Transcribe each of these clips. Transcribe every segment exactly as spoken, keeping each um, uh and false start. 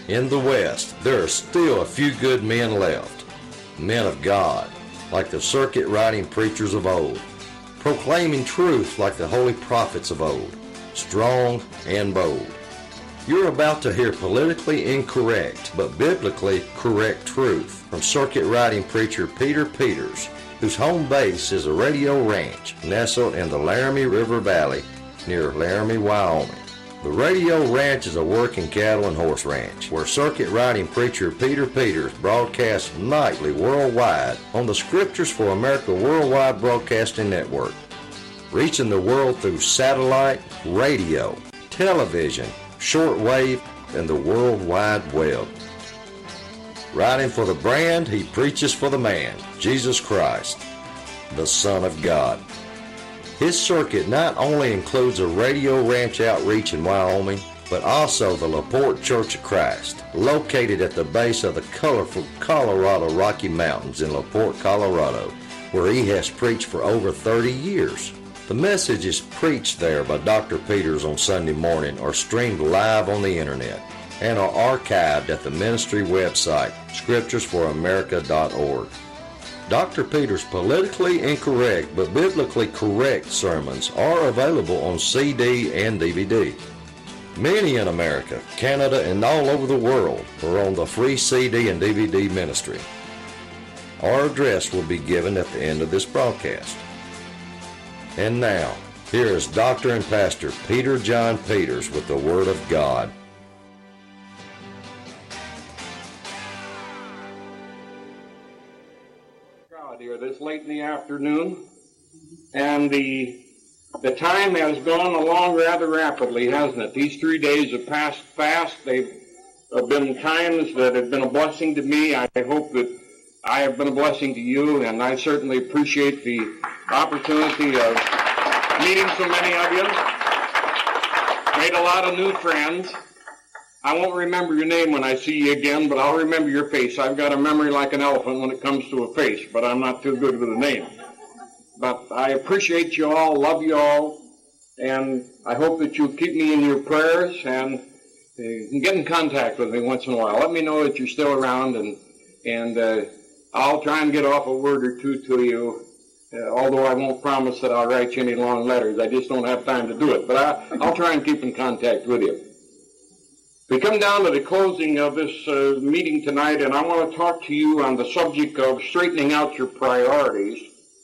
In the West, there are still a few good men left, men of God, like the circuit-riding preachers of old, proclaiming truth like the holy prophets of old, strong and bold. You're about to hear politically incorrect, but biblically correct truth from circuit-riding preacher Peter Peters, whose home base is a radio ranch nestled in the Laramie River Valley near Laramie, Wyoming. The Radio Ranch is a working cattle and horse ranch where circuit-riding preacher Peter Peters broadcasts nightly worldwide on the Scriptures for America Worldwide Broadcasting Network, reaching the world through satellite, radio, television, shortwave, and the World Wide Web. Writing for the brand, he preaches for the man, Jesus Christ, the Son of God. His circuit not only includes a radio ranch outreach in Wyoming, but also the LaPorte Church of Christ, located at the base of the colorful Colorado Rocky Mountains in LaPorte, Colorado, where he has preached for over thirty years. The message is preached there by Doctor Peters on Sunday morning or streamed live on the internet and are archived at the ministry website, scriptures for america dot org. Doctor Peters' politically incorrect but biblically correct sermons are available on C D and D V D. Many in America, Canada, and all over the world are on the free C D and D V D ministry. Our address will be given at the end of this broadcast. And now, here is Doctor and Pastor Peter John Peters with the Word of God. Here this late in the afternoon, and the the time has gone along rather rapidly, hasn't it? These three days have passed fast. They've have been times that have been a blessing to me. I hope that I have been a blessing to you, and I certainly appreciate the opportunity of meeting so many of you. Made a lot of new friends. I won't remember your name when I see you again, but I'll remember your face. I've got a memory like an elephant when it comes to a face, but I'm not too good with a name. But I appreciate you all, love you all, and I hope that you'll keep me in your prayers and uh, get in contact with me once in a while. Let me know that you're still around, and and uh, I'll try and get off a word or two to you, uh, although I won't promise that I'll write you any long letters. I just don't have time to do it, but I, I'll try and keep in contact with you. We come down to the closing of this uh, meeting tonight, and I want to talk to you on the subject of straightening out your priorities.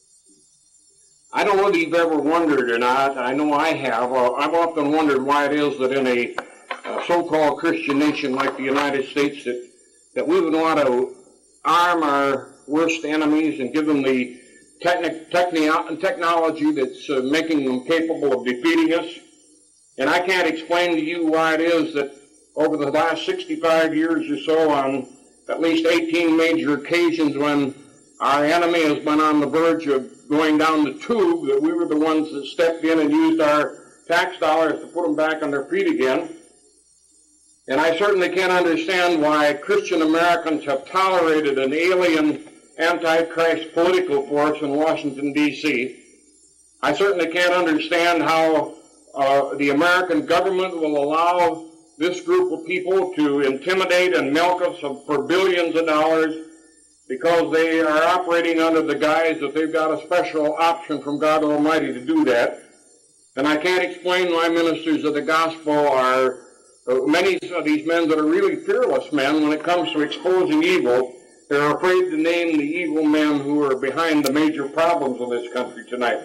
I don't know if you've ever wondered or not. I know I have. Uh, I've often wondered why it is that in a uh, so-called Christian nation like the United States that, that we would want to arm our worst enemies and give them the techni- techni- technology that's uh, making them capable of defeating us. And I can't explain to you why it is that over the last sixty-five years or so, on at least eighteen major occasions when our enemy has been on the verge of going down the tube, that we were the ones that stepped in and used our tax dollars to put them back on their feet again. And I certainly can't understand why Christian Americans have tolerated an alien antichrist political force in Washington, D C I certainly can't understand how uh, the American government will allow this group of people to intimidate and milk us for billions of dollars because they are operating under the guise that they've got a special option from God Almighty to do that. And I can't explain why ministers of the gospel are, uh, many of these men that are really fearless men when it comes to exposing evil, they're afraid to name the evil men who are behind the major problems of this country tonight.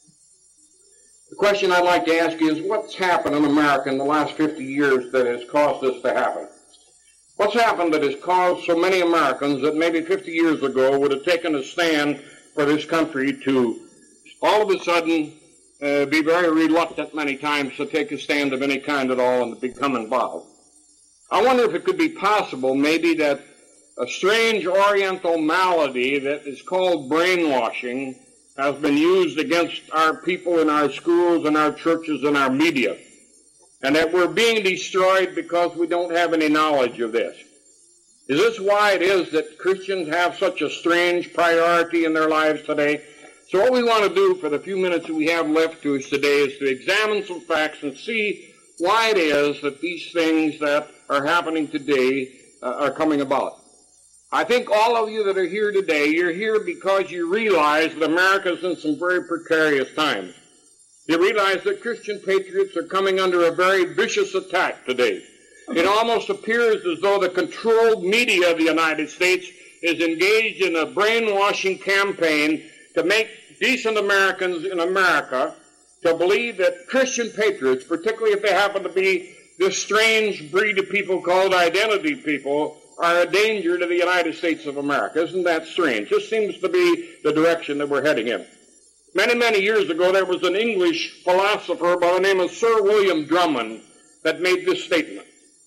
The question I'd like to ask you is, what's happened in America in the last fifty years that has caused this to happen? What's happened that has caused so many Americans that maybe fifty years ago would have taken a stand for this country to all of a sudden uh, be very reluctant many times to take a stand of any kind at all and to become involved? I wonder if it could be possible maybe that a strange oriental malady that is called brainwashing has been used against our people in our schools and our churches and our media, and that we're being destroyed because we don't have any knowledge of this. Is this why it is that Christians have such a strange priority in their lives today? So what we want to do for the few minutes that we have left to us today is to examine some facts and see why it is that these things that are happening today uh, are coming about. I think all of you that are here today, you're here because you realize that America's in some very precarious times. You realize that Christian patriots are coming under a very vicious attack today. It almost appears as though the controlled media of the United States is engaged in a brainwashing campaign to make decent Americans in America to believe that Christian patriots, particularly if they happen to be this strange breed of people called identity people, are a danger to the United States of America. Isn't that strange? This seems to be the direction that we're heading in. Many, many years ago, there was an English philosopher by the name of Sir William Drummond that made this statement.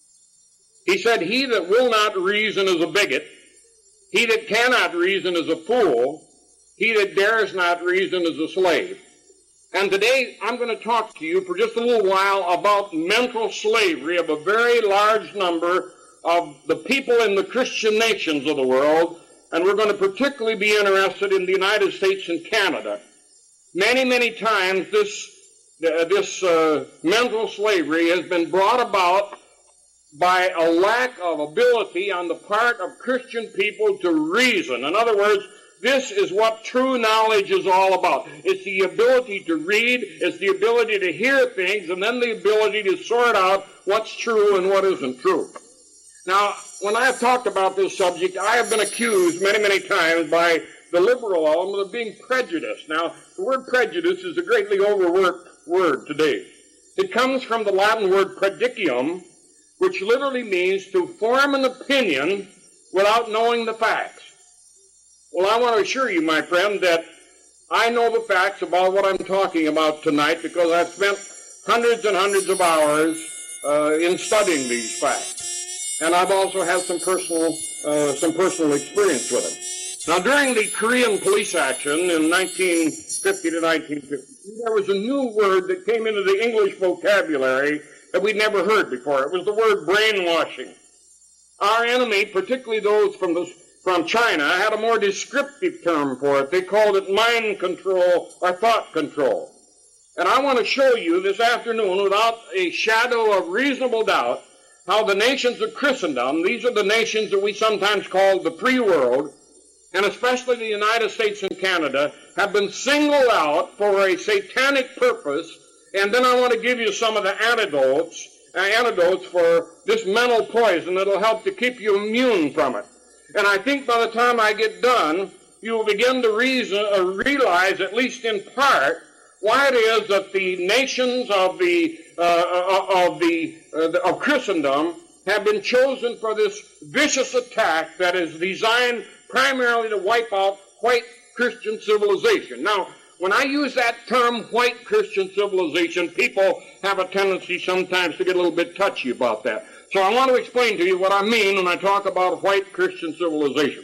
He said, "He that will not reason is a bigot. He that cannot reason is a fool. He that dares not reason is a slave." And today, I'm going to talk to you for just a little while about mental slavery of a very large number of the people in the Christian nations of the world, and we're going to particularly be interested in the United States and Canada. Many, many times this, uh, this uh, mental slavery has been brought about by a lack of ability on the part of Christian people to reason. In other words, this is what true knowledge is all about. It's the ability to read, it's the ability to hear things, and then the ability to sort out what's true and what isn't true. Now, when I have talked about this subject, I have been accused many, many times by the liberal element of being prejudiced. Now, the word prejudice is a greatly overworked word today. It comes from the Latin word predicium, which literally means to form an opinion without knowing the facts. Well, I want to assure you, my friend, that I know the facts about what I'm talking about tonight because I've spent hundreds and hundreds of hours uh, in studying these facts. And I've also had some personal, uh, some personal experience with them. Now, during the Korean police action in nineteen fifty to nineteen fifty, there was a new word that came into the English vocabulary that we'd never heard before. It was the word brainwashing. Our enemy, particularly those from the, from China, had a more descriptive term for it. They called it mind control or thought control. And I want to show you this afternoon, without a shadow of reasonable doubt, how the nations of Christendom, these are the nations that we sometimes call the free world, and especially the United States and Canada, have been singled out for a satanic purpose. And then I want to give you some of the antidotes, uh, antidotes for this mental poison that will help to keep you immune from it. And I think by the time I get done, you will begin to reason, uh, realize, at least in part, why it is that the nations of the uh, of the uh, of Christendom have been chosen for this vicious attack that is designed primarily to wipe out white Christian civilization. Now, when I use that term, white Christian civilization, people have a tendency sometimes to get a little bit touchy about that. So I want to explain to you what I mean when I talk about white Christian civilization.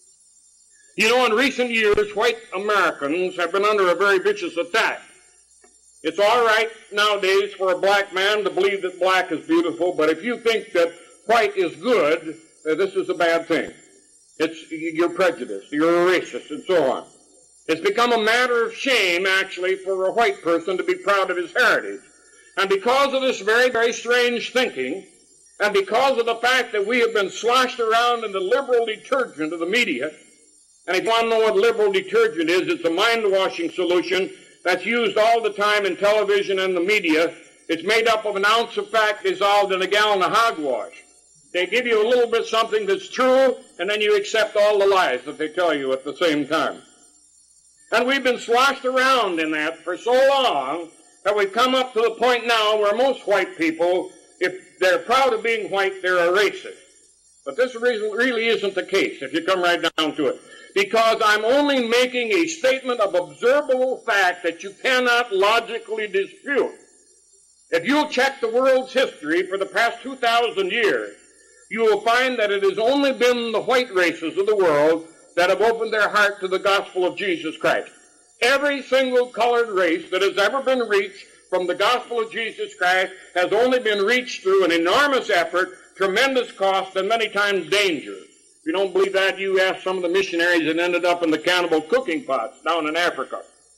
You know, in recent years, white Americans have been under a very vicious attack. It's all right nowadays for a black man to believe that black is beautiful, but if you think that white is good, uh, this is a bad thing. It's, you're prejudiced, you're a racist, and so on. It's become a matter of shame, actually, for a white person to be proud of his heritage. And because of this very, very strange thinking, and because of the fact that we have been sloshed around in the liberal detergent of the media, and if you want to know what liberal detergent is, it's a mind-washing solution that's used all the time in television and the media. It's made up of an ounce of fact dissolved in a gallon of hogwash. They give you a little bit something that's true, and then you accept all the lies that they tell you at the same time. And we've been sloshed around in that for so long that we've come up to the point now where most white people, if they're proud of being white, they're a racist. But this really isn't the case, if you come right down to it. Because I'm only making a statement of observable fact that you cannot logically dispute. If you'll check the world's history for the past two thousand years, you will find that it has only been the white races of the world that have opened their heart to the gospel of Jesus Christ. Every single colored race that has ever been reached from the gospel of Jesus Christ has only been reached through an enormous effort, tremendous cost, and many times danger. If you don't believe that, you ask some of the missionaries that ended up in the cannibal cooking pots down in Africa.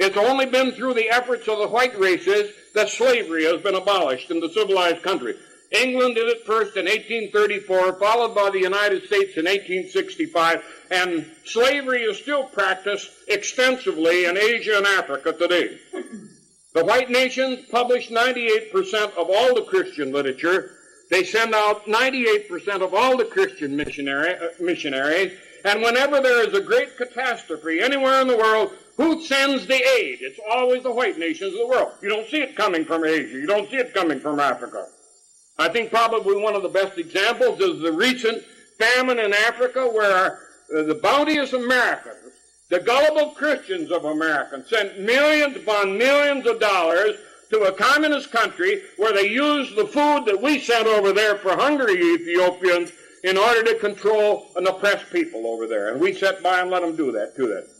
It's only been through the efforts of the white races that slavery has been abolished in the civilized country. England did it first in eighteen thirty-four, followed by the United States in eighteen sixty-five, and slavery is still practiced extensively in Asia and Africa today. The white nations publish ninety-eight percent of all the Christian literature. They send out ninety-eight percent of all the Christian missionary, uh, missionaries, and whenever there is a great catastrophe anywhere in the world, who sends the aid? It's always the white nations of the world. You don't see it coming from Asia. You don't see it coming from Africa. I think probably one of the best examples is the recent famine in Africa, where uh, the bounteous Americans, the gullible Christians of America, sent millions upon millions of dollars to a communist country where they used the food that we sent over there for hungry Ethiopians in order to control and oppress people over there. And we sat by and let them do that to them.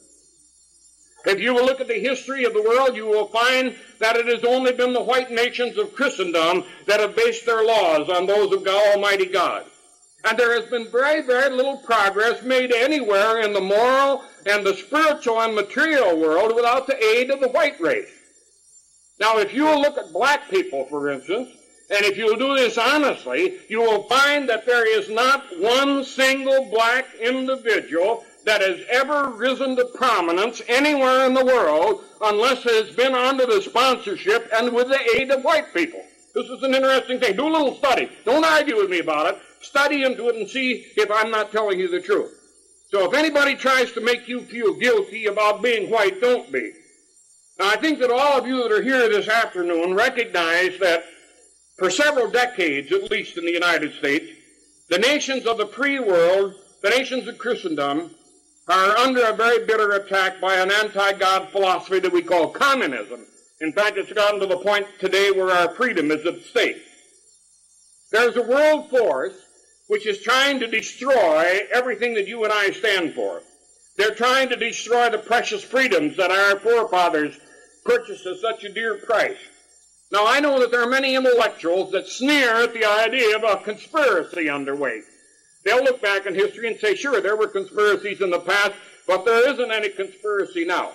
If you will look at the history of the world, you will find that it has only been the white nations of Christendom that have based their laws on those of God, Almighty God. And there has been very, very little progress made anywhere in the moral and the spiritual and material world without the aid of the white race. Now, if you will look at black people, for instance, and if you will do this honestly, you will find that there is not one single black individual that has ever risen to prominence anywhere in the world unless it has been under the sponsorship and with the aid of white people. This is an interesting thing. Do a little study. Don't argue with me about it. Study into it and see if I'm not telling you the truth. So if anybody tries to make you feel guilty about being white, don't be. Now, I think that all of you that are here this afternoon recognize that for several decades, at least in the United States, the nations of the pre-world, the nations of Christendom, are under a very bitter attack by an anti-God philosophy that we call communism. In fact, it's gotten to the point today where our freedom is at stake. There's a world force which is trying to destroy everything that you and I stand for. They're trying to destroy the precious freedoms that our forefathers purchased at such a dear price. Now, I know that there are many intellectuals that sneer at the idea of a conspiracy underway. They'll look back in history and say, sure, there were conspiracies in the past, but there isn't any conspiracy now.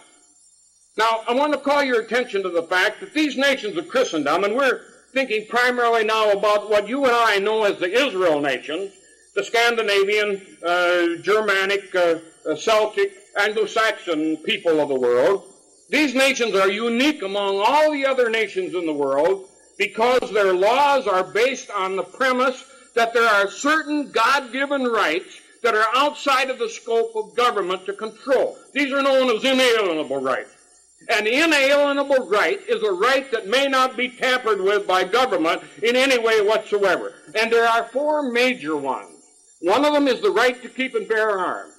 Now, I want to call your attention to the fact that these nations of Christendom, and we're thinking primarily now about what you and I know as the Israel nations, the Scandinavian, uh, Germanic, uh, uh, Celtic, Anglo-Saxon people of the world. These nations are unique among all the other nations in the world because their laws are based on the premise that there are certain God-given rights that are outside of the scope of government to control. These are known as inalienable rights. An inalienable right is a right that may not be tampered with by government in any way whatsoever. And there are four major ones. One of them is the right to keep and bear arms.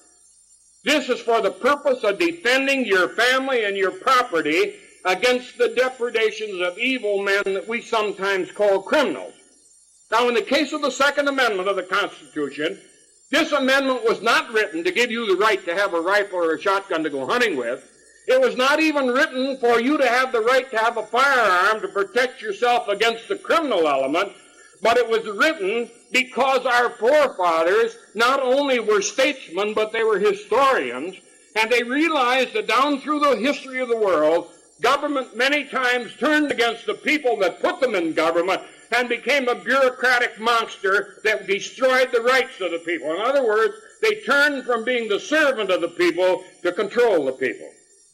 This is for the purpose of defending your family and your property against the depredations of evil men that we sometimes call criminals. Now, in the case of the Second Amendment of the Constitution, this amendment was not written to give you the right to have a rifle or a shotgun to go hunting with. It was not even written for you to have the right to have a firearm to protect yourself against the criminal element, but it was written because our forefathers not only were statesmen, but they were historians, and they realized that down through the history of the world, government many times turned against the people that put them in government and became a bureaucratic monster that destroyed the rights of the people. In other words, they turned from being the servant of the people to control the people.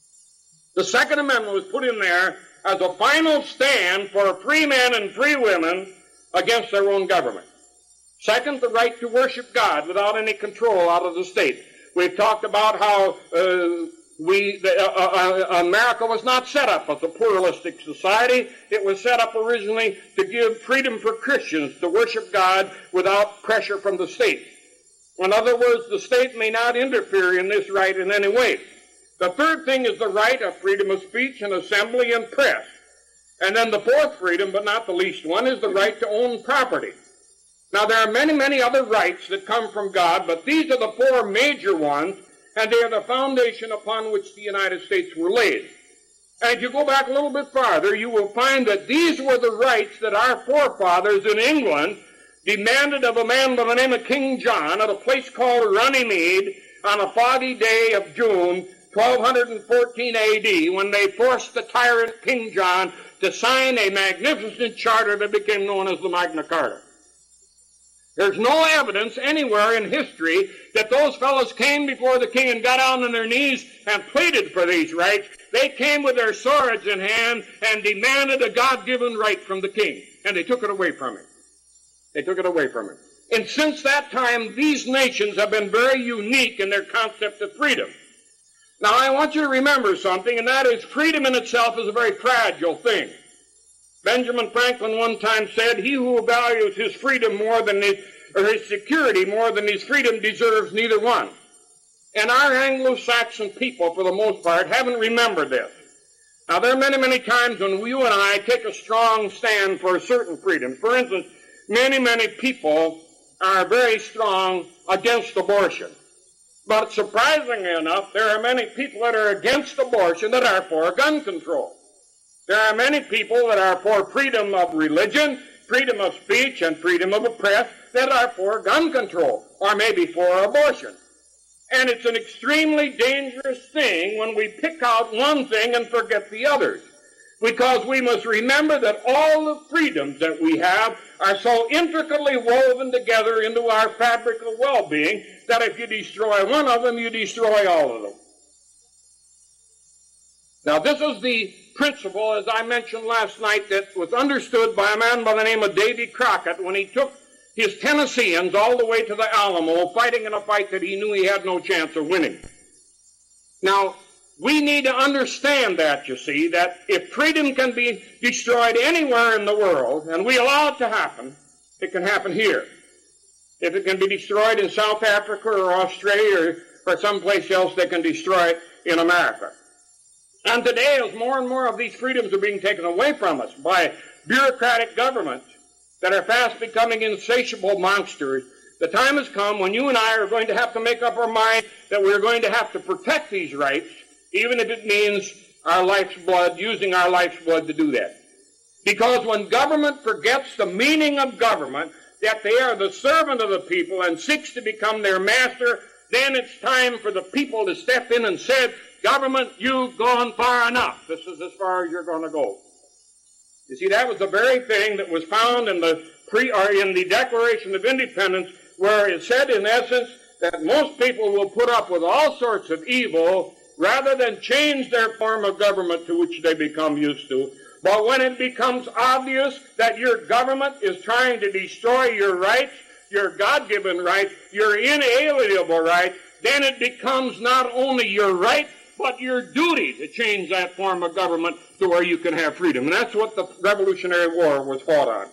The Second Amendment was put in there as a final stand for free men and free women against their own government. Second, the right to worship God without any control out of the state. We've talked about how uh, we, the, uh, uh, America was not set up as a pluralistic society. It was set up originally to give freedom for Christians to worship God without pressure from the state. In other words, the state may not interfere in this right in any way. The third thing is the right of freedom of speech and assembly and press. And then the fourth freedom, but not the least one, is the right to own property. Now, there are many, many other rights that come from God, but these are the four major ones, and they are the foundation upon which the United States were laid. And if you go back a little bit farther, you will find that these were the rights that our forefathers in England demanded of a man by the name of King John at a place called Runnymede on a foggy day of June, twelve fourteen A D, when they forced the tyrant King John to sign a magnificent charter that became known as the Magna Carta. There's no evidence anywhere in history that those fellows came before the king and got down on their knees and pleaded for these rights. They came with their swords in hand and demanded a God-given right from the king, and they took it away from him. They took it away from him. And since that time, these nations have been very unique in their concept of freedom. Now, I want you to remember something, and that is freedom in itself is a very fragile thing. Benjamin Franklin one time said, "He who values his freedom more than his, or his security more than his freedom deserves neither one." And our Anglo-Saxon people, for the most part, haven't remembered this. Now, there are many, many times when you and I take a strong stand for certain freedoms. For instance, many, many people are very strong against abortion. But surprisingly enough, there are many people that are against abortion that are for gun control. There are many people that are for freedom of religion, freedom of speech, and freedom of the press that are for gun control, or maybe for abortion. And it's an extremely dangerous thing when we pick out one thing and forget the others. Because we must remember that all the freedoms that we have are so intricately woven together into our fabric of well-being that if you destroy one of them, you destroy all of them. Now, this is the principle, as I mentioned last night, that was understood by a man by the name of Davy Crockett when he took his Tennesseans all the way to the Alamo, fighting in a fight that he knew he had no chance of winning. Now, we need to understand that, you see, that if freedom can be destroyed anywhere in the world, and we allow it to happen, it can happen here. If it can be destroyed in South Africa or Australia or, or someplace else, they can destroy it in America. And today, as more and more of these freedoms are being taken away from us by bureaucratic governments that are fast becoming insatiable monsters, the time has come when you and I are going to have to make up our mind that we're going to have to protect these rights, even if it means our life's blood, using our life's blood to do that. Because when government forgets the meaning of government, that they are the servant of the people and seeks to become their master, then it's time for the people to step in and say, "Government, you've gone far enough. This is as far as you're going to go." You see, that was the very thing that was found in the pre or in the Declaration of Independence, where it said, in essence, that most people will put up with all sorts of evil rather than change their form of government to which they become used to. But when it becomes obvious that your government is trying to destroy your rights, your God-given rights, your inalienable rights, then it becomes not only your right, but your duty to change that form of government to where you can have freedom. And that's what the Revolutionary War was fought on.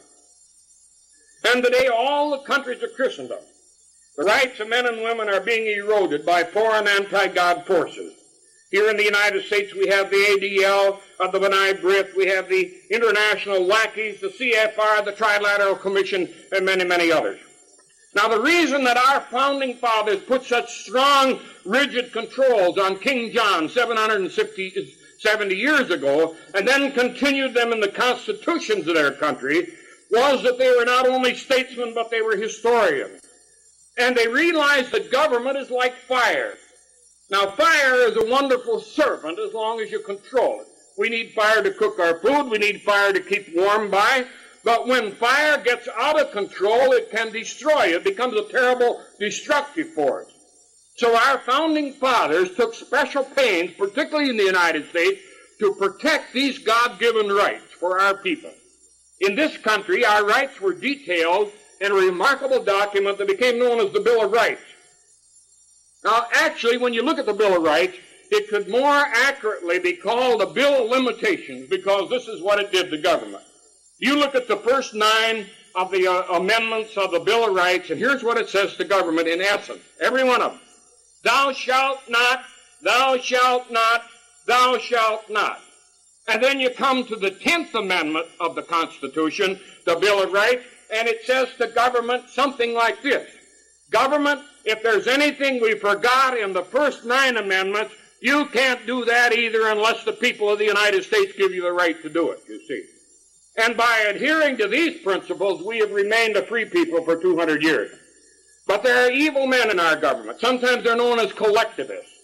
And today, all the countries of Christendom, the rights of men and women are being eroded by foreign anti-God forces. Here in the United States, we have the A D L, uh, the B'nai B'rith, we have the International Lackeys, the C F R, the Trilateral Commission, and many, many others. Now, the reason that our founding fathers put such strong, rigid controls on King John seven hundred seventy years ago, and then continued them in the constitutions of their country, was that they were not only statesmen, but they were historians. And they realized that government is like fire. Now, fire is a wonderful servant as long as you control it. We need fire to cook our food. We need fire to keep warm by. But when fire gets out of control, it can destroy. It becomes a terrible destructive force. So our founding fathers took special pains, particularly in the United States, to protect these God-given rights for our people. In this country, our rights were detailed in a remarkable document that became known as the Bill of Rights. Now, actually, when you look at the Bill of Rights, it could more accurately be called a Bill of Limitations, because this is what it did to government. You look at the first nine of the uh, amendments of the Bill of Rights, and here's what it says to government in essence, every one of them. Thou shalt not, thou shalt not, thou shalt not. And then you come to the tenth Amendment of the Constitution, the Bill of Rights, and it says to government something like this. Government, if there's anything we forgot in the first nine amendments, you can't do that either unless the people of the United States give you the right to do it, you see. And by adhering to these principles, we have remained a free people for two hundred years. But there are evil men in our government. Sometimes they're known as collectivists.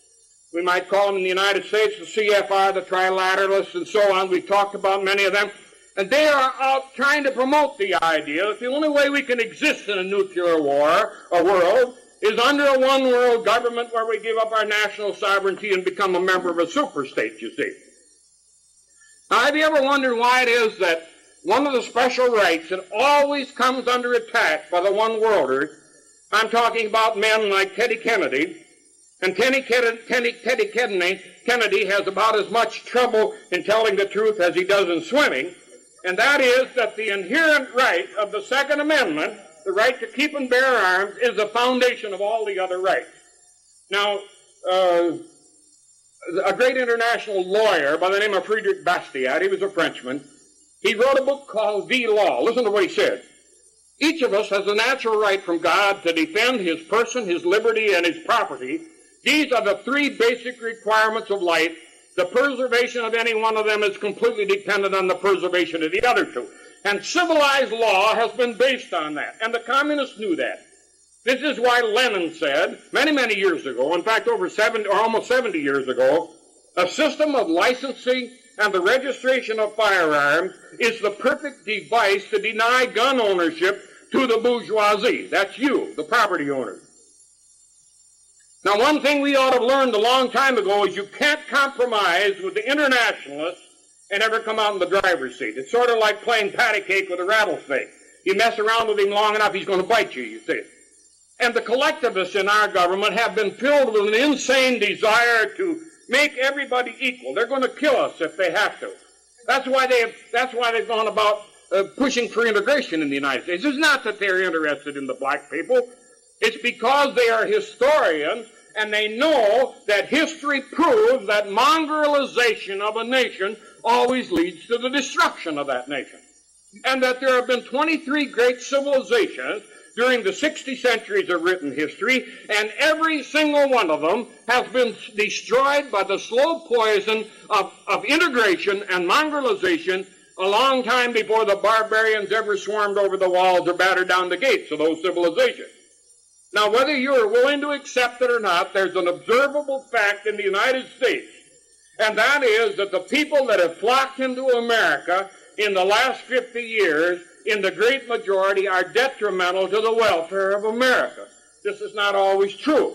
We might call them in the United States the C F R, the Trilateralists, and so on. We've talked about many of them. And they are out trying to promote the idea that the only way we can exist in a nuclear war, a world, is under a one-world government where we give up our national sovereignty and become a member of a superstate, you see. Now, have you ever wondered why it is that one of the special rights that always comes under attack by the one-worlders, I'm talking about men like Teddy Kennedy, and Teddy Kennedy, Teddy, Teddy Kennedy, Kennedy has about as much trouble in telling the truth as he does in swimming, and that is that the inherent right of the Second Amendment, the right to keep and bear arms, is the foundation of all the other rights. Now, uh, a great international lawyer by the name of Frederick Bastiat, he was a Frenchman, he wrote a book called The Law. Listen to what he said. Each of us has a natural right from God to defend his person, his liberty, and his property. These are the three basic requirements of life. The preservation of any one of them is completely dependent on the preservation of the other two. And civilized law has been based on that. And the communists knew that. This is why Lenin said, many, many years ago, in fact over seventy or almost seventy years ago, a system of licensing and the registration of firearms is the perfect device to deny gun ownership to the bourgeoisie. That's you, the property owners. Now, one thing we ought to have learned a long time ago is you can't compromise with the internationalists and ever come out in the driver's seat. It's sort of like playing patty cake with a rattlesnake. You mess around with him long enough, he's going to bite you, you see. And the collectivists in our government have been filled with an insane desire to make everybody equal. They're going to kill us if they have to. That's why they have, that's why they've gone about uh, pushing for integration in the United States. It's not that they're interested in the black people. It's because they are historians and they know that history proves that mongrelization of a nation always leads to the destruction of that nation. And that there have been twenty-three great civilizations during the sixty centuries of written history, and every single one of them has been destroyed by the slow poison of, of integration and mongrelization a long time before the barbarians ever swarmed over the walls or battered down the gates of those civilizations. Now, whether you're willing to accept it or not, there's an observable fact in the United States, and that is that the people that have flocked into America in the last fifty years, in the great majority, are detrimental to the welfare of America. This is not always true.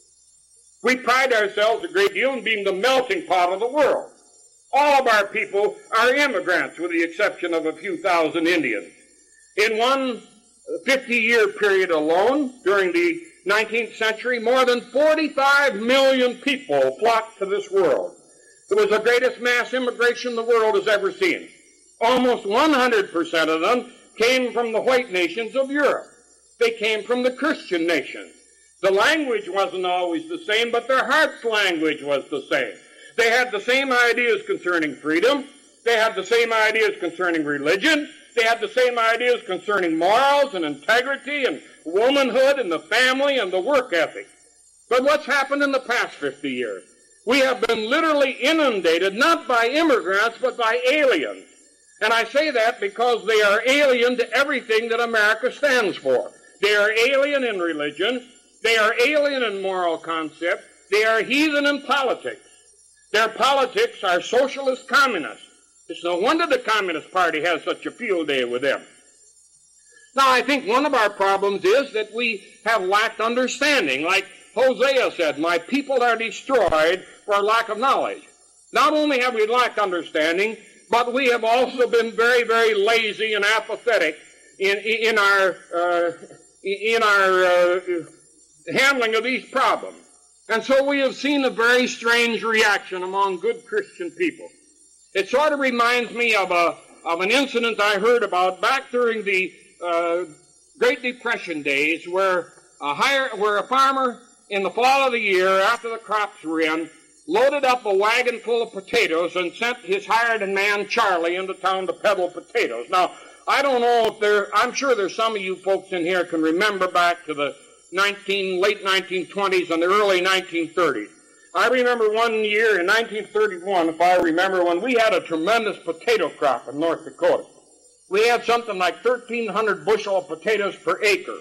We pride ourselves a great deal in being the melting pot of the world. All of our people are immigrants, with the exception of a few thousand Indians. In one fifty-year period alone, during the nineteenth century, more than forty-five million people flocked to this world. It was the greatest mass immigration the world has ever seen. Almost one hundred percent of them came from the white nations of Europe. They came from the Christian nations. The language wasn't always the same, but their heart's language was the same. They had the same ideas concerning freedom. They had the same ideas concerning religion. They had the same ideas concerning morals and integrity and womanhood and the family and the work ethic. But what's happened in the past fifty years? We have been literally inundated, not by immigrants, but by aliens. And I say that because they are alien to everything that America stands for. They are alien in religion. They are alien in moral concept. They are heathen in politics. Their politics are socialist communist. It's no wonder the Communist Party has such a field day with them. Now, I think one of our problems is that we have lacked understanding. Like Hosea said, my people are destroyed for lack of knowledge. Not only have we lacked understanding, but we have also been very, very lazy and apathetic in, in our, uh, in our uh, handling of these problems. And so we have seen a very strange reaction among good Christian people. It sort of reminds me of a of an incident I heard about back during the uh, Great Depression days, where a hire, where a farmer in the fall of the year, after the crops were in, loaded up a wagon full of potatoes and sent his hired man Charlie into town to peddle potatoes. Now, I don't know if there, I'm sure there's some of you folks in here can remember back to the nineteen late nineteen twenties and the early nineteen thirties. I remember one year in nineteen thirty-one, if I remember, when we had a tremendous potato crop in North Dakota. We had something like thirteen hundred bushel of potatoes per acre.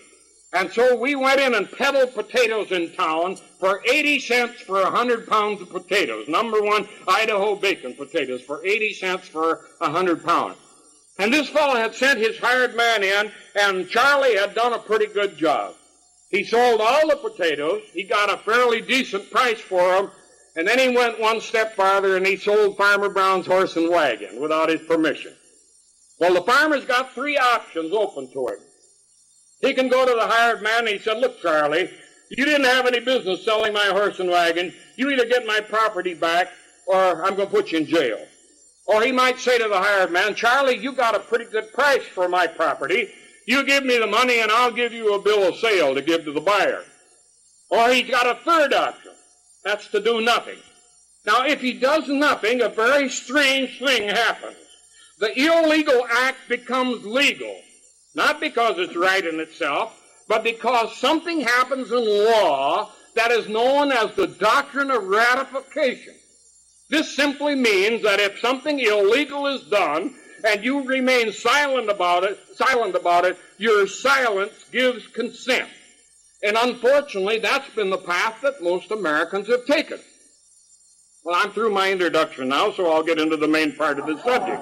And so we went in and peddled potatoes in town for eighty cents for one hundred pounds of potatoes. Number one, Idaho bacon potatoes for eighty cents for one hundred pounds. And this fellow had sent his hired man in, and Charlie had done a pretty good job. He sold all the potatoes. He got a fairly decent price for them. And then he went one step farther and he sold Farmer Brown's horse and wagon without his permission. Well, the farmer's got three options open to him. He can go to the hired man and he said, look, Charlie, you didn't have any business selling my horse and wagon. You either get my property back or I'm going to put you in jail. Or he might say to the hired man, Charlie, you got a pretty good price for my property. You give me the money and I'll give you a bill of sale to give to the buyer. Or he's got a third option. That's to do nothing. Now, if he does nothing, a very strange thing happens. The illegal act becomes legal. Not because it's right in itself, but because something happens in law that is known as the doctrine of ratification. This simply means that if something illegal is done and you remain silent about it, silent about it, your silence gives consent. And unfortunately, that's been the path that most Americans have taken. Well, I'm through my introduction now, so I'll get into the main part of the subject.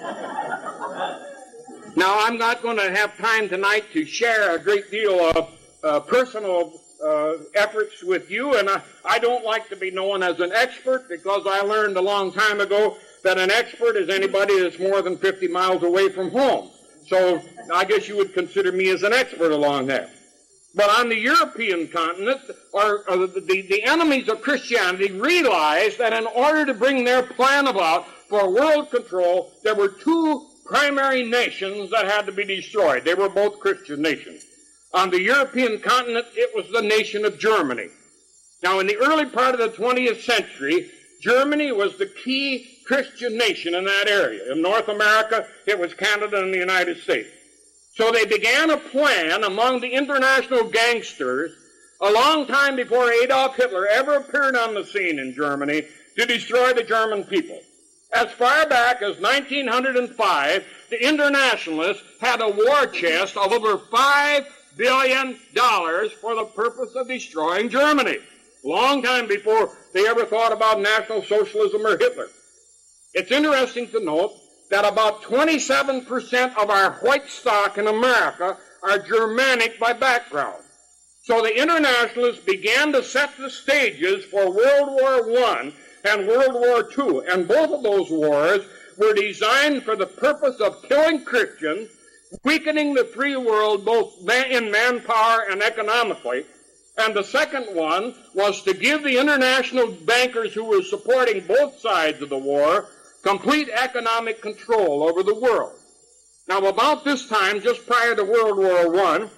Now, I'm not going to have time tonight to share a great deal of uh, personal uh, efforts with you, and I, I don't like to be known as an expert because I learned a long time ago that an expert is anybody that's more than fifty miles away from home. So I guess you would consider me as an expert along there. But on the European continent, or, or the, the, the enemies of Christianity realized that in order to bring their plan about for world control, there were two primary nations that had to be destroyed. They were both Christian nations. On the European continent, it was the nation of Germany. Now, in the early part of the twentieth century, Germany was the key Christian nation in that area. In North America, it was Canada and the United States. So they began a plan among the international gangsters a long time before Adolf Hitler ever appeared on the scene in Germany to destroy the German people. As far back as nineteen oh five, the internationalists had a war chest of over five billion dollars for the purpose of destroying Germany. Long time before they ever thought about National Socialism or Hitler. It's interesting to note that about twenty-seven percent of our white stock in America are Germanic by background. So the internationalists began to set the stages for World War One and World War Two, and both of those wars were designed for the purpose of killing Christians, weakening the free world both in manpower and economically. And the second one was to give the international bankers who were supporting both sides of the war complete economic control over the world. Now, about this time, just prior to World War One,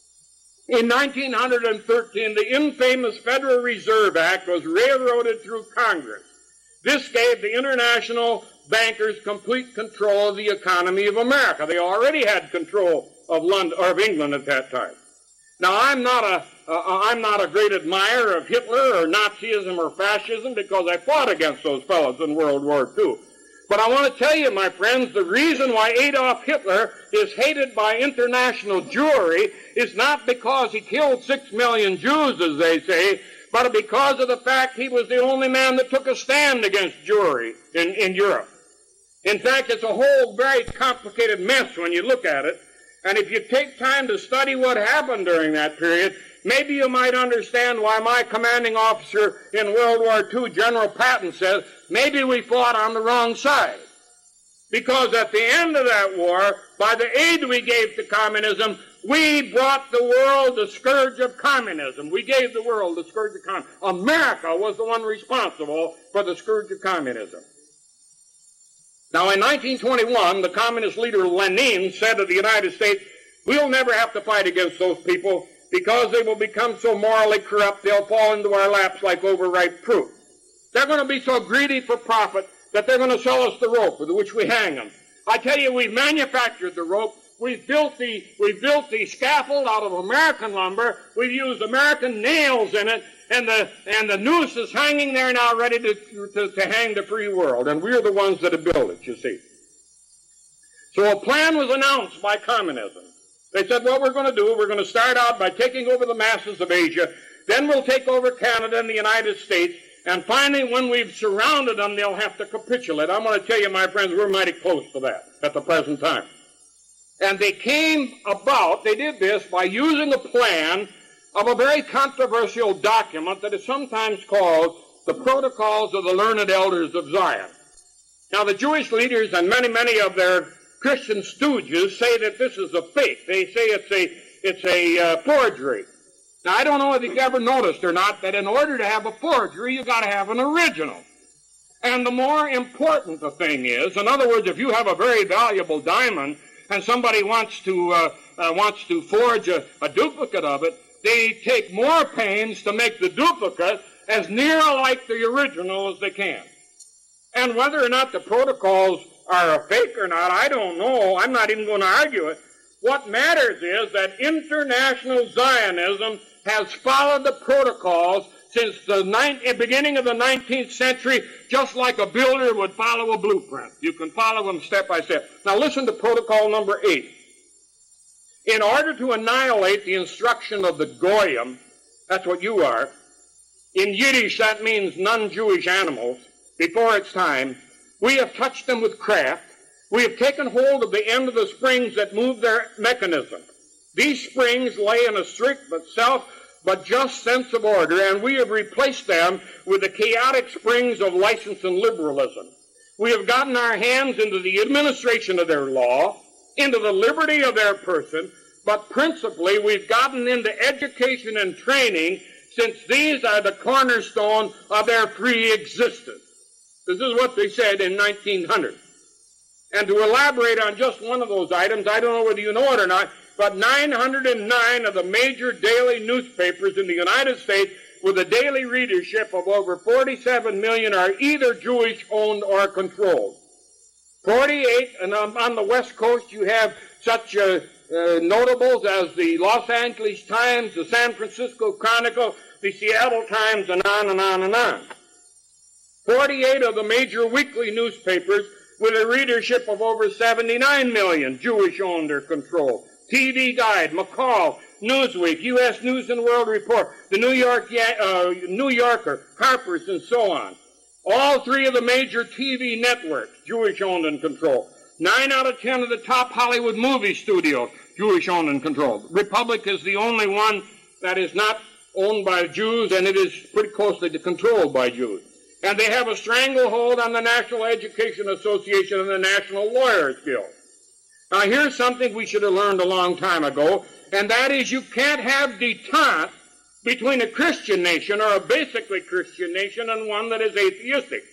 in nineteen thirteen, the infamous Federal Reserve Act was railroaded through Congress. This gave the international bankers complete control of the economy of America. They already had control of London or of England at that time. Now, I'm not a uh, I'm not a great admirer of Hitler or Nazism or fascism because I fought against those fellows in World War Two. But I want to tell you, my friends, the reason why Adolf Hitler is hated by international Jewry is not because he killed six million Jews, as they say, but because of the fact he was the only man that took a stand against Jewry in, in Europe. In fact, it's a whole very complicated mess when you look at it. And if you take time to study what happened during that period, maybe you might understand why my commanding officer in World War Two, General Patton, says, maybe we fought on the wrong side. Because at the end of that war, by the aid we gave to communism, we brought the world the scourge of communism. We gave the world the scourge of communism. America was the one responsible for the scourge of communism. Now, in nineteen twenty-one, the communist leader Lenin said to the United States, we'll never have to fight against those people because they will become so morally corrupt they'll fall into our laps like overripe fruit. They're going to be so greedy for profit that they're going to sell us the rope with which we hang them. I tell you, we've manufactured the rope. We've built the, we've built the scaffold out of American lumber. We've used American nails in it. And the, and the noose is hanging there now ready to, to, to hang the free world. And we're the ones that have built it, you see. So a plan was announced by communism. They said, what we're going to do, we're going to start out by taking over the masses of Asia, then we'll take over Canada and the United States, and finally, when we've surrounded them, they'll have to capitulate. I'm going to tell you, my friends, we're mighty close to that at the present time. And they came about, they did this by using a plan of a very controversial document that is sometimes called the Protocols of the Learned Elders of Zion. Now, the Jewish leaders and many, many of their Christian stooges say that this is a fake. They say it's a, it's a uh, forgery. Now, I don't know if you've ever noticed or not that in order to have a forgery, you've got to have an original. And the more important the thing is, in other words, if you have a very valuable diamond and somebody wants to uh, uh, wants to forge a, a duplicate of it, they take more pains to make the duplicate as near like the original as they can. And whether or not the protocols are a fake or not, I don't know. I'm not even going to argue it. What matters is that international Zionism has followed the protocols since the beginning of the nineteenth century, just like a builder would follow a blueprint. You can follow them step by step. Now listen to protocol number eight. In order to annihilate the instruction of the Goyim, that's what you are, in Yiddish that means non-Jewish animals, before its time, we have touched them with craft. We have taken hold of the end of the springs that move their mechanism. These springs lay in a strict but self but just sense of order, and we have replaced them with the chaotic springs of license and liberalism. We have gotten our hands into the administration of their law, into the liberty of their person, but principally we've gotten into education and training, since these are the cornerstone of their free existence. This is what they said in nineteen hundred. And to elaborate on just one of those items, I don't know whether you know it or not, but nine hundred nine of the major daily newspapers in the United States with a daily readership of over forty-seven million are either Jewish-owned or controlled. forty-eight, and on the West Coast you have such uh, uh, notables as the Los Angeles Times, the San Francisco Chronicle, the Seattle Times, and on and on and on. forty-eight of the major weekly newspapers with a readership of over seventy-nine million, Jewish-owned or controlled. T V Guide, McCall, Newsweek, U S News and World Report, the New York, uh, New Yorker, Harper's, and so on. All three of the major T V networks, Jewish-owned and controlled. Nine out of ten of the top Hollywood movie studios, Jewish-owned and controlled. Republic is the only one that is not owned by Jews, and it is pretty closely controlled by Jews. And they have a stranglehold on the National Education Association and the National Lawyers Guild. Now, here's something we should have learned a long time ago, and that is you can't have detente between a Christian nation or a basically Christian nation and one that is atheistic.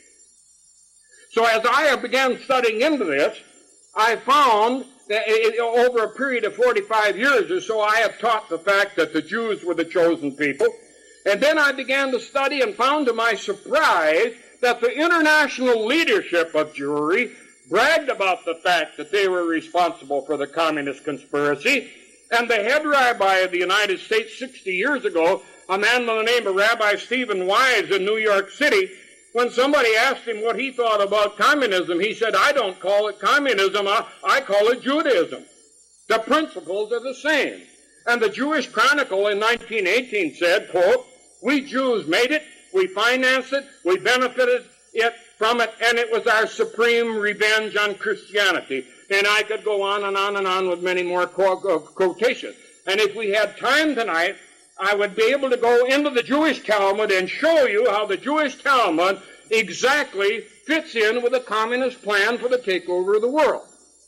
So as I began studying into this, I found that it, over a period of forty-five years or so, I have taught the fact that the Jews were the chosen people. And then I began to study and found to my surprise that the international leadership of Jewry bragged about the fact that they were responsible for the communist conspiracy. And the head rabbi of the United States sixty years ago, a man by the name of Rabbi Stephen Wise in New York City, when somebody asked him what he thought about communism, he said, I don't call it communism, I, I call it Judaism. The principles are the same. And the Jewish Chronicle in nineteen eighteen said, quote, we Jews made it, we financed it, we benefited it from it, and it was our supreme revenge on Christianity. And I could go on and on and on with many more quotations. And if we had time tonight, I would be able to go into the Jewish Talmud and show you how the Jewish Talmud exactly fits in with the communist plan for the takeover of the world.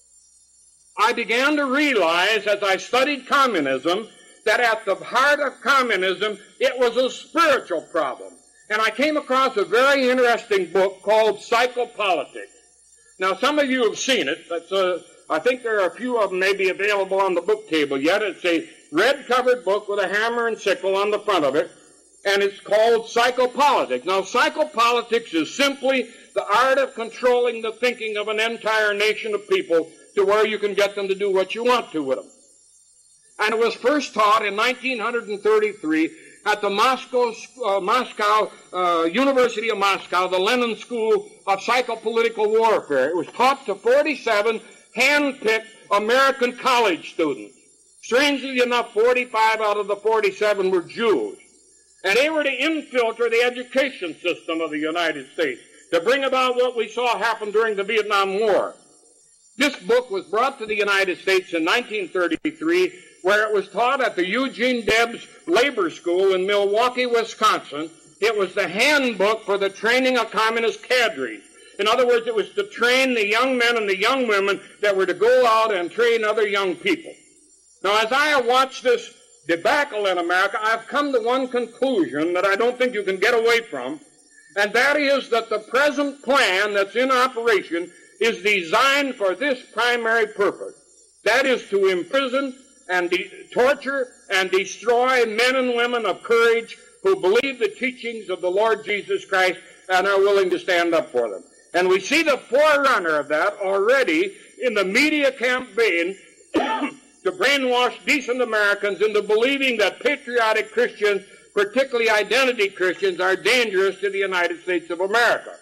I began to realize as I studied communism that at the heart of communism, it was a spiritual problem. And I came across a very interesting book called Psychopolitics. Now, some of you have seen it. That's a, I think there are a few of them maybe available on the book table yet. It's a red-covered book with a hammer and sickle on the front of it, and it's called Psychopolitics. Now, psychopolitics is simply the art of controlling the thinking of an entire nation of people to where you can get them to do what you want to with them. And it was first taught in nineteen thirty-three at the Moscow, uh, Moscow uh, University of Moscow, the Lenin School of Psychopolitical Warfare. It was taught to forty-seven hand-picked American college students. Strangely enough, forty-five out of the forty-seven were Jews. And they were to infiltrate the education system of the United States to bring about what we saw happen during the Vietnam War. This book was brought to the United States in nineteen thirty-three, where it was taught at the Eugene Debs Labor School in Milwaukee, Wisconsin. It was the handbook for the training of communist cadres. In other words, it was to train the young men and the young women that were to go out and train other young people. Now, as I have watched this debacle in America, I've come to one conclusion that I don't think you can get away from, and that is that the present plan that's in operation is designed for this primary purpose. That is to imprison and de- torture and destroy men and women of courage who believe the teachings of the Lord Jesus Christ and are willing to stand up for them. And we see the forerunner of that already in the media campaign to brainwash decent Americans into believing that patriotic Christians, particularly identity Christians, are dangerous to the United States of America.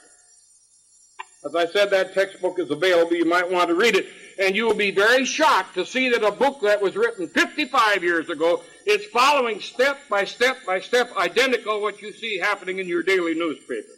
As I said, that textbook is available. You might want to read it. And you will be very shocked to see that a book that was written fifty-five years ago is following step by step by step identical what you see happening in your daily newspaper.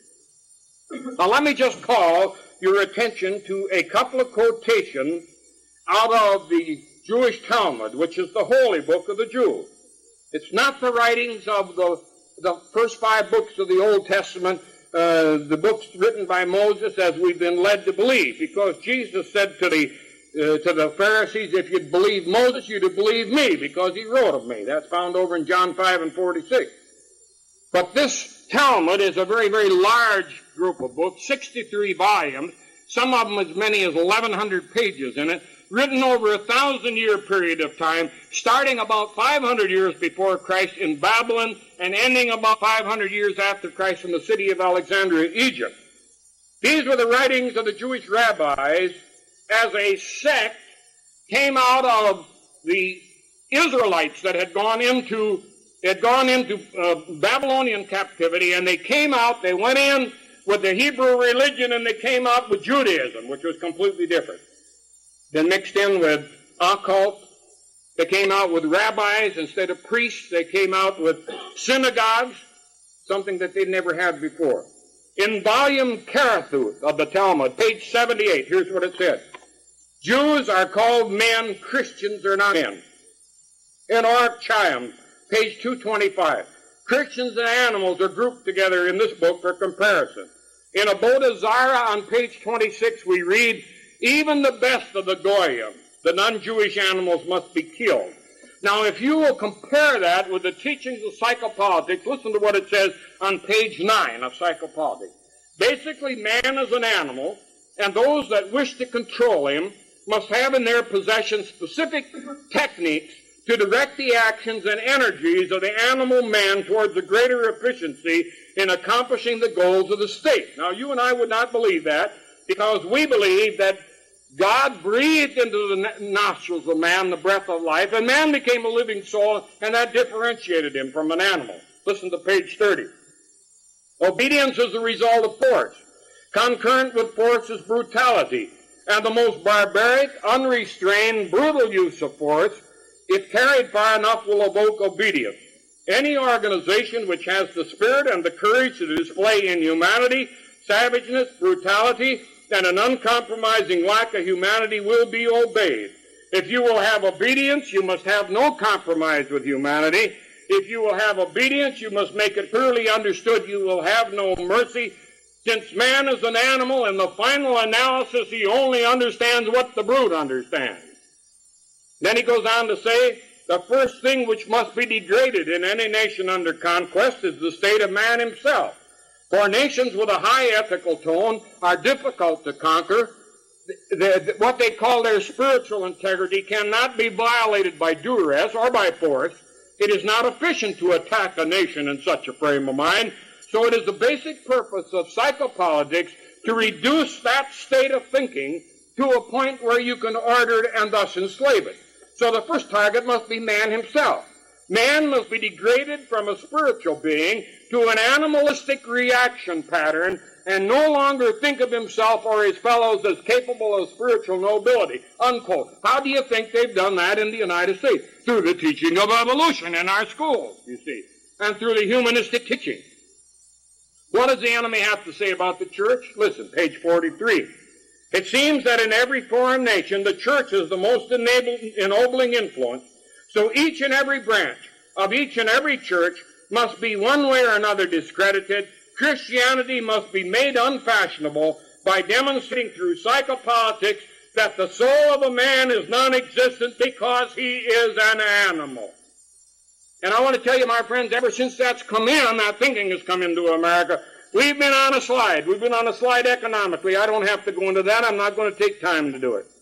Now let me just call your attention to a couple of quotations out of the Jewish Talmud, which is the holy book of the Jews. It's not the writings of the, the first five books of the Old Testament, uh, the books written by Moses as we've been led to believe, because Jesus said to the uh, to the Pharisees, if you'd believe Moses, you'd have believed me, because he wrote of me. That's found over in John five and forty-six. But this Talmud is a very, very large group of books, sixty-three volumes, some of them as many as eleven hundred pages in it, written over a thousand-year period of time, starting about five hundred years before Christ in Babylon and ending about five hundred years after Christ in the city of Alexandria, Egypt. These were the writings of the Jewish rabbis as a sect came out of the Israelites that had gone into had gone into uh, Babylonian captivity, and they came out, they went in with the Hebrew religion, and they came out with Judaism, which was completely different. Then mixed in with occult. They came out with rabbis instead of priests. They came out with synagogues, something that they'd never had before. In volume Karathuth of the Talmud, page seventy-eight, here's what it said. Jews are called men, Christians are not men. In Ark Chaim, page two twenty-five, Christians and animals are grouped together in this book for comparison. In Avodah Zarah on page twenty-six, we read, even the best of the Goyim, the non-Jewish animals, must be killed. Now, if you will compare that with the teachings of psychopolitics, listen to what it says on page nine of psychopolitics. Basically, man is an animal, and those that wish to control him must have in their possession specific techniques to direct the actions and energies of the animal man towards a greater efficiency in accomplishing the goals of the state. Now, you and I would not believe that, because we believe that God breathed into the nostrils of man the breath of life, and man became a living soul, and that differentiated him from an animal. Listen to page thirty. Obedience is the result of force. Concurrent with force is brutality, and the most barbaric, unrestrained, brutal use of force, if carried far enough, will evoke obedience. Any organization which has the spirit and the courage to display inhumanity, savageness, brutality, and an uncompromising lack of humanity will be obeyed. If you will have obedience, you must have no compromise with humanity. If you will have obedience, you must make it clearly understood you will have no mercy. Since man is an animal, in the final analysis, he only understands what the brute understands. Then he goes on to say, the first thing which must be degraded in any nation under conquest is the state of man himself. For nations with a high ethical tone are difficult to conquer. The, the, what they call their spiritual integrity cannot be violated by duress or by force. It is not efficient to attack a nation in such a frame of mind. So it is the basic purpose of psychopolitics to reduce that state of thinking to a point where you can order it and thus enslave it. So the first target must be man himself. Man must be degraded from a spiritual being to an animalistic reaction pattern and no longer think of himself or his fellows as capable of spiritual nobility, unquote. How do you think they've done that in the United States? Through the teaching of evolution in our schools, you see, and through the humanistic teaching. What does the enemy have to say about the church? Listen, page forty-three. It seems that in every foreign nation, the church is the most ennobling influence, so each and every branch of each and every church must be one way or another discredited. Christianity must be made unfashionable by demonstrating through psychopolitics that the soul of a man is non-existent because he is an animal. And I want to tell you, my friends, ever since that's come in, that thinking has come into America, we've been on a slide. We've been on a slide economically. I don't have to go into that. I'm not going to take time to do it.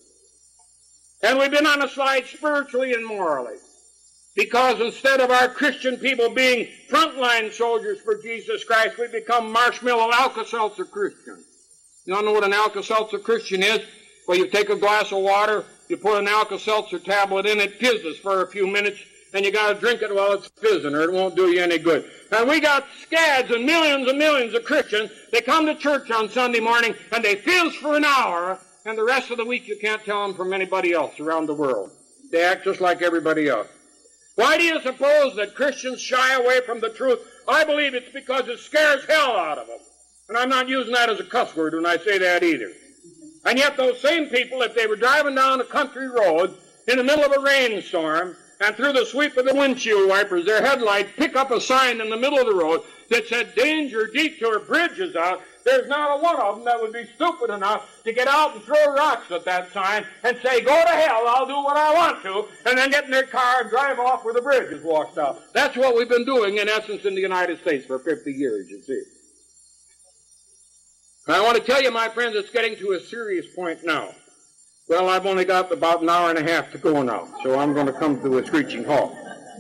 And we've been on a slide spiritually and morally. Because instead of our Christian people being frontline soldiers for Jesus Christ, we become marshmallow Alka-Seltzer Christians. You don't know what an Alka-Seltzer Christian is? Well, you take a glass of water, you put an Alka-Seltzer tablet in, it fizzes for a few minutes, and you got to drink it while it's fizzing, or it won't do you any good. And we got scads and millions and millions of Christians. They come to church on Sunday morning, and they fizz for an hour, and the rest of the week you can't tell them from anybody else around the world. They act just like everybody else. Why do you suppose that Christians shy away from the truth? I believe it's because it scares hell out of them. And I'm not using that as a cuss word when I say that either. And yet those same people, if they were driving down a country road in the middle of a rainstorm, and through the sweep of the windshield wipers, their headlight pick up a sign in the middle of the road that said, "Danger, detour, bridge is out," there's not a one of them that would be stupid enough to get out and throw rocks at that sign and say, "Go to hell, I'll do what I want to," and then get in their car and drive off where the bridge is washed out. That's what we've been doing, in essence, in the United States for fifty years, you see. And I want to tell you, my friends, it's getting to a serious point now. Well, I've only got about an hour and a half to go now, so I'm going to come to a screeching halt.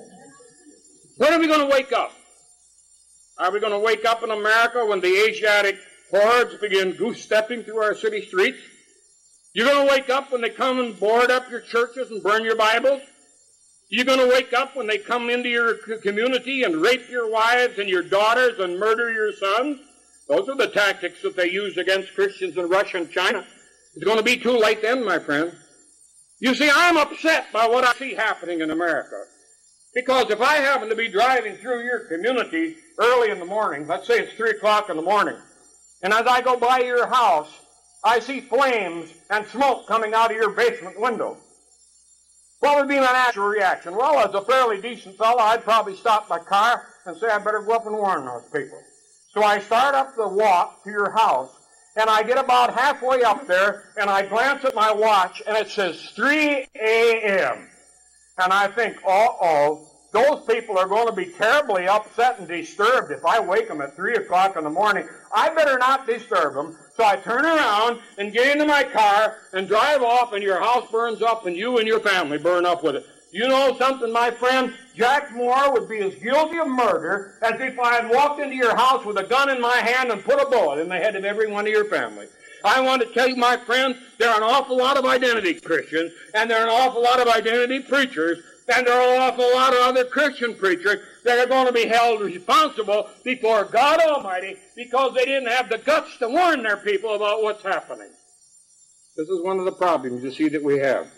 When are we going to wake up? Are we going to wake up in America when the Asiatic hordes begin goose-stepping through our city streets? You're going to wake up when they come and board up your churches and burn your Bibles? You're going to wake up when they come into your community and rape your wives and your daughters and murder your sons? Those are the tactics that they use against Christians in Russia and China. It's going to be too late then, my friend. You see, I'm upset by what I see happening in America. Because if I happen to be driving through your community early in the morning, let's say it's three o'clock in the morning, and as I go by your house, I see flames and smoke coming out of your basement window, what would be my natural reaction? Well, as a fairly decent fellow, I'd probably stop my car and say, I better go up and warn those people. So I start up the walk to your house, and I get about halfway up there, and I glance at my watch, and it says three a m And I think, uh-oh, those people are going to be terribly upset and disturbed if I wake them at three o'clock in the morning. I better not disturb them. So I turn around and get into my car and drive off, and your house burns up, and you and your family burn up with it. You know something, my friend? Jack Moore would be as guilty of murder as if I had walked into your house with a gun in my hand and put a bullet in the head of every one of your family. I want to tell you, my friend, there are an awful lot of identity Christians, and there are an awful lot of identity preachers, and there are an awful lot of other Christian preachers that are going to be held responsible before God Almighty because they didn't have the guts to warn their people about what's happening. This is one of the problems, you see, that we have.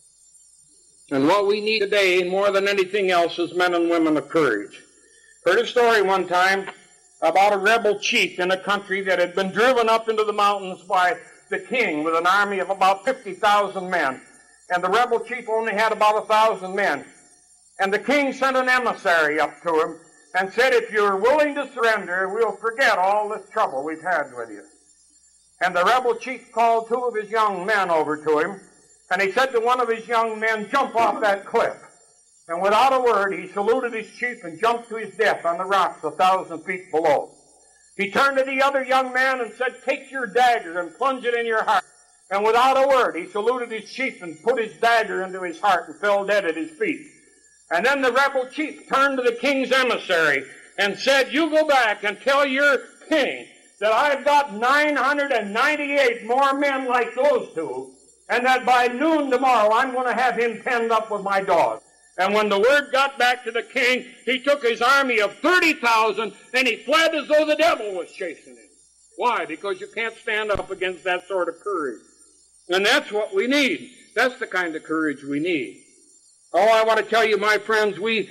And what we need today, more than anything else, is men and women of courage. Heard a story one time about a rebel chief in a country that had been driven up into the mountains by the king with an army of about fifty thousand men. And the rebel chief only had about a thousand men. And the king sent an emissary up to him and said, if you're willing to surrender, we'll forget all this trouble we've had with you. And the rebel chief called two of his young men over to him, and he said to one of his young men, jump off that cliff. And without a word, he saluted his chief and jumped to his death on the rocks a thousand feet below. He turned to the other young man and said, take your dagger and plunge it in your heart. And without a word, he saluted his chief and put his dagger into his heart and fell dead at his feet. And then the rebel chief turned to the king's emissary and said, you go back and tell your king that I've got nine hundred ninety-eight more men like those two, and that by noon tomorrow I'm going to have him penned up with my dog. And when the word got back to the king, he took his army of thirty thousand and he fled as though the devil was chasing him. Why? Because you can't stand up against that sort of courage. And that's what we need. That's the kind of courage we need. Oh, I want to tell you, my friends, we,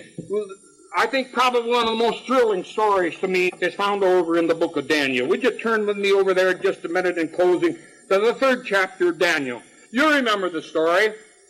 I think probably one of the most thrilling stories to me is found over in the book of Daniel. Would you turn with me over there just a minute in closing to the third chapter of Daniel? You remember the story.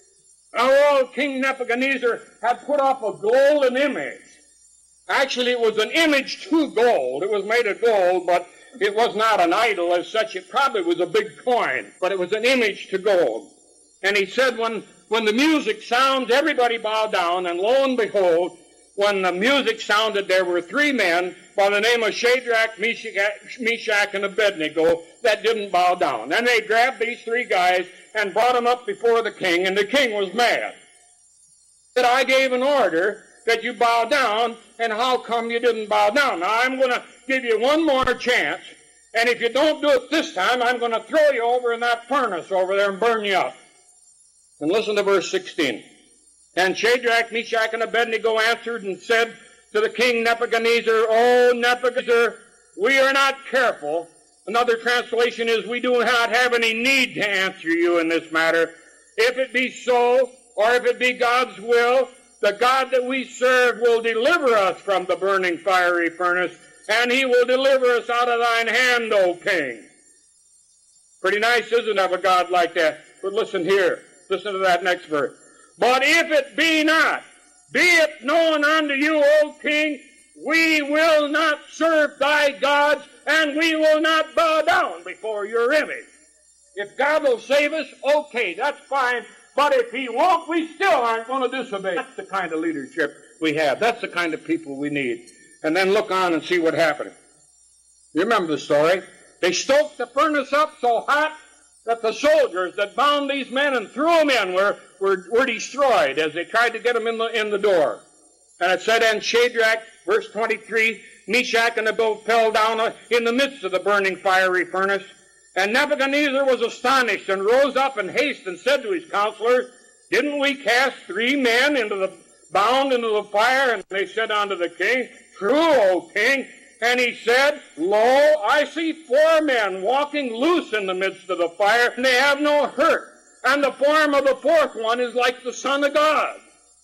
Our old King Nebuchadnezzar had put up a golden image. Actually, it was an image to gold. It was made of gold, but it was not an idol as such. It probably was a big coin, but it was an image to gold. And he said, when, when the music sounds, everybody bow down, and lo and behold, when the music sounded, there were three men by the name of Shadrach, Meshach, Meshach, and Abednego that didn't bow down. And they grabbed these three guys and brought them up before the king, and the king was mad. That I gave an order that you bow down, and how come you didn't bow down? Now, I'm going to give you one more chance, and if you don't do it this time, I'm going to throw you over in that furnace over there and burn you up. And listen to verse sixteen. And Shadrach, Meshach, and Abednego answered and said to the king Nebuchadnezzar, O Nebuchadnezzar, we are not careful. Another translation is, we do not have any need to answer you in this matter. If it be so, or if it be God's will, the God that we serve will deliver us from the burning fiery furnace, and he will deliver us out of thine hand, O king. Pretty nice, isn't it, of a God like that? But listen here. Listen to that next verse. But if it be not, be it known unto you, O king, we will not serve thy gods, and we will not bow down before your image. If God will save us, okay, that's fine. But if he won't, we still aren't going to disobey. That's the kind of leadership we have. That's the kind of people we need. And then look on and see what happened. You remember the story. They stoked the furnace up so hot that the soldiers that bound these men and threw them in were, were, were destroyed as they tried to get them in the, in the door. And it said, and Shadrach, verse twenty-three, Meshach and Abednego fell down in the midst of the burning fiery furnace. And Nebuchadnezzar was astonished and rose up in haste and said to his counselors, didn't we cast three men into the bound into the fire? And they said unto the king, true, O king. And he said, lo, I see four men walking loose in the midst of the fire, and they have no hurt. And the form of the fourth one is like the Son of God.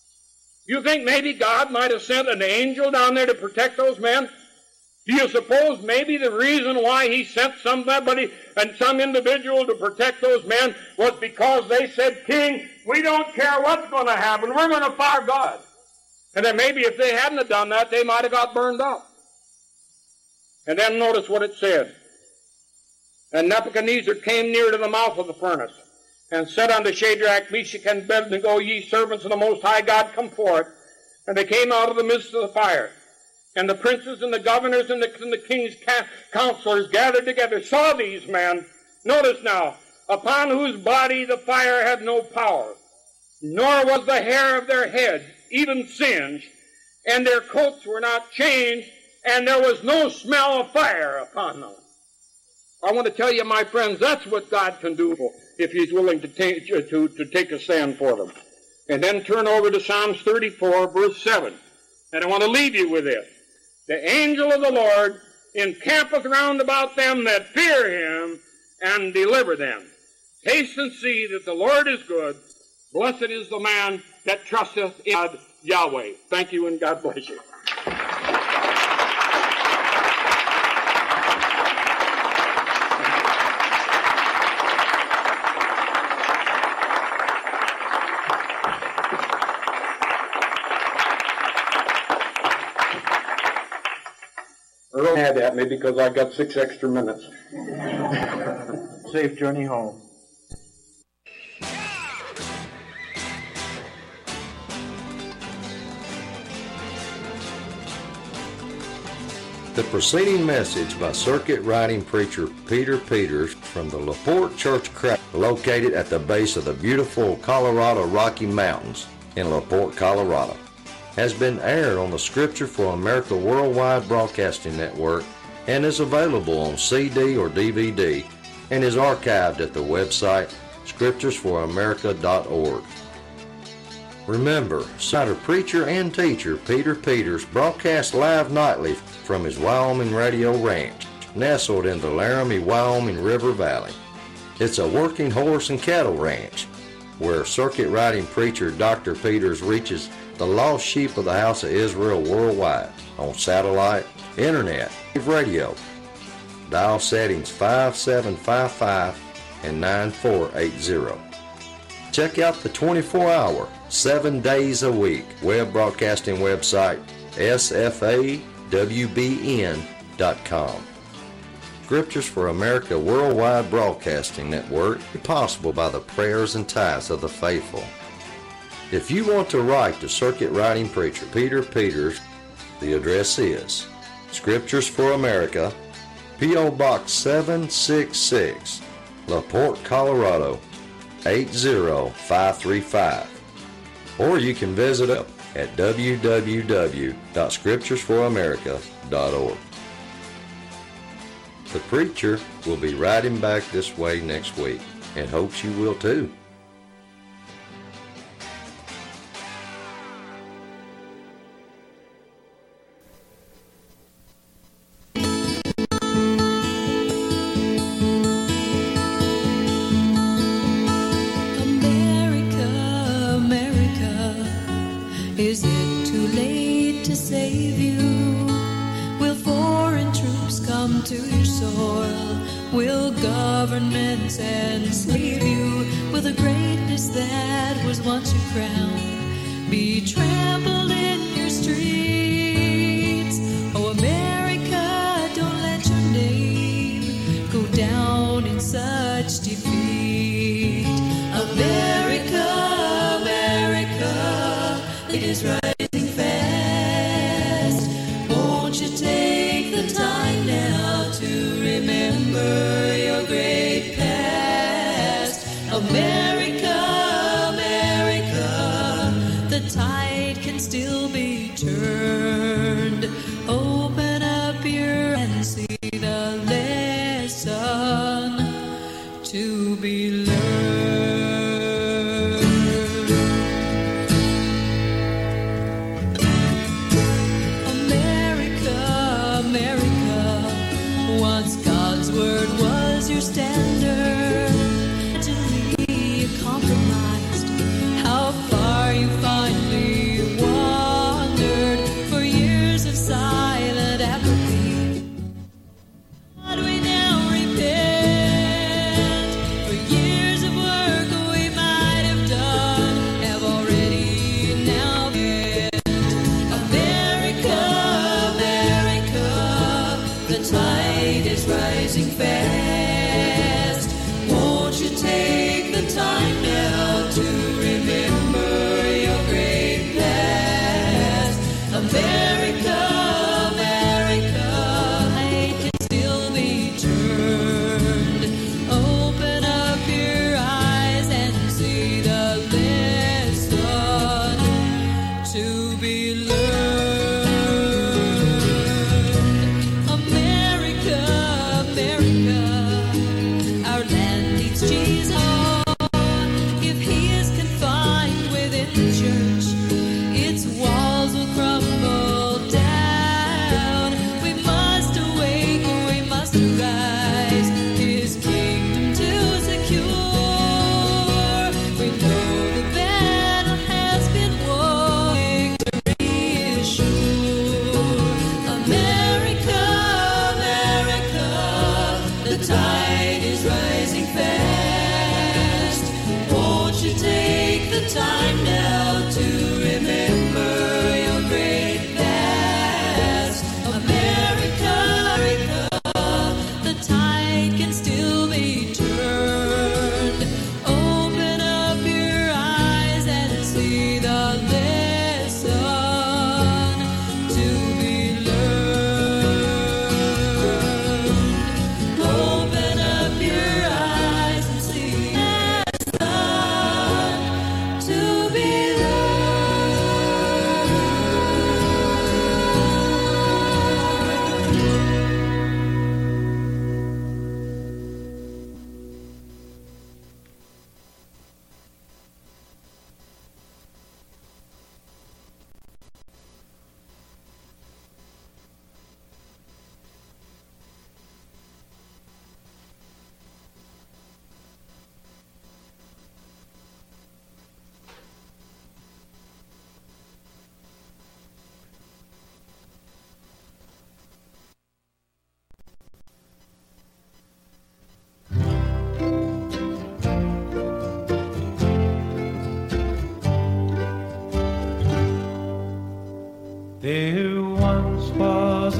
You think maybe God might have sent an angel down there to protect those men? Do you suppose maybe the reason why he sent somebody and some individual to protect those men was because they said, King, we don't care what's going to happen. We're going to fire God. And then maybe if they hadn't have done that, they might have got burned up. And then notice what it said. And Nebuchadnezzar came near to the mouth of the furnace and said unto Shadrach, Meshach, and Abednego, ye servants of the Most High God, come forth. And they came out of the midst of the fire. And the princes and the governors and the, and the king's counselors gathered together, saw these men. Notice now, upon whose body the fire had no power, nor was the hair of their heads even singed, and their coats were not changed, and there was no smell of fire upon them. I want to tell you, my friends, that's what God can do if he's willing to take, to, to take a stand for them. And then turn over to Psalms thirty-four, verse seven. And I want to leave you with this. The angel of the Lord encampeth round about them that fear him, and deliver them. Taste and see that the Lord is good. Blessed is the man that trusteth in God, Yahweh. Thank you, and God bless you. Earl had at me because I got six extra minutes. Safe journey home. The preceding message by circuit riding preacher Peter Peters from the LaPorte Church Crowd, located at the base of the beautiful Colorado Rocky Mountains in LaPorte, Colorado, has been aired on the Scripture for America Worldwide Broadcasting Network and is available on C D or D V D and is archived at the website scriptures for america dot org. Remember, Cider preacher and teacher Peter Peters broadcasts live nightly from his Wyoming Radio Ranch, nestled in the Laramie, Wyoming River Valley. It's a working horse and cattle ranch where circuit riding preacher Doctor Peters reaches the lost sheep of the House of Israel worldwide on satellite, internet, radio. Dial settings five seven five five and nine four eight zero. Check out the twenty-four hour, seven days a week web broadcasting website S F A W B N dot com. Scriptures for America Worldwide Broadcasting Network is possible by the prayers and tithes of the faithful. If you want to write to circuit riding preacher Peter Peters, the address is Scriptures for America, P O Box seven six six, La Porte, Colorado eight zero five three five. Or you can visit us at w w w dot scriptures for america dot org. The preacher will be riding back this way next week and hopes you will too. Is it too late to save you? Will foreign troops come to your soil? Will governments enslave you? Will the greatness that was once your crown be trampled in your streets? Oh, America, don't let your name go down in such defeat. America, America, it is rising fast. Won't you take the time now to remember your great past? America, America, the tide can still be turned. Open up your eyes and see the lesson to be learned. Standard to be compromised. How far you finally wandered, for you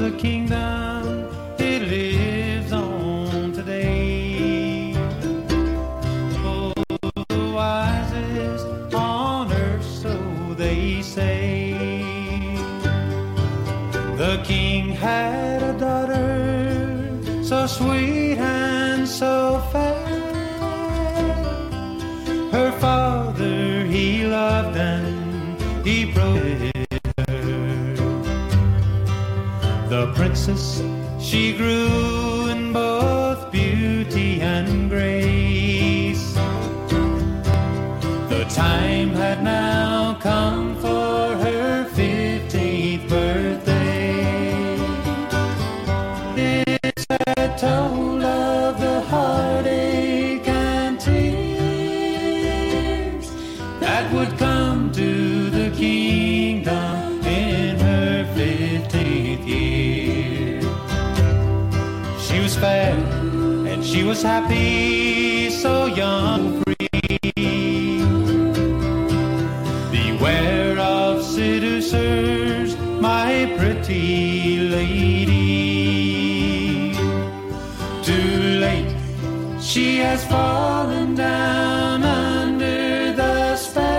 a kingdom, it lives on today. Oh, the wisest on earth, so they say. The king had a daughter, so sweet and so fair. Her father he loved and he protected her. The princess, she grew in both beauty and grace. The time had now come for her fifteenth birthday. It's a toll of the heartache and tears that would come to the kingdom in her fifteenth year. She was fair and she was happy, so young, free. Beware of seducers, my pretty lady. Too late, she has fallen down under the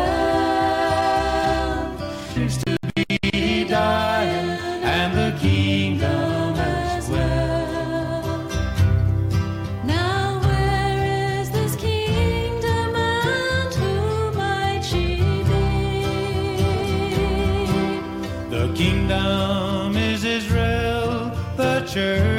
spell. She's to be dying, and the kingdom as well. Now where is this kingdom, and who might she be? The kingdom is Israel, the church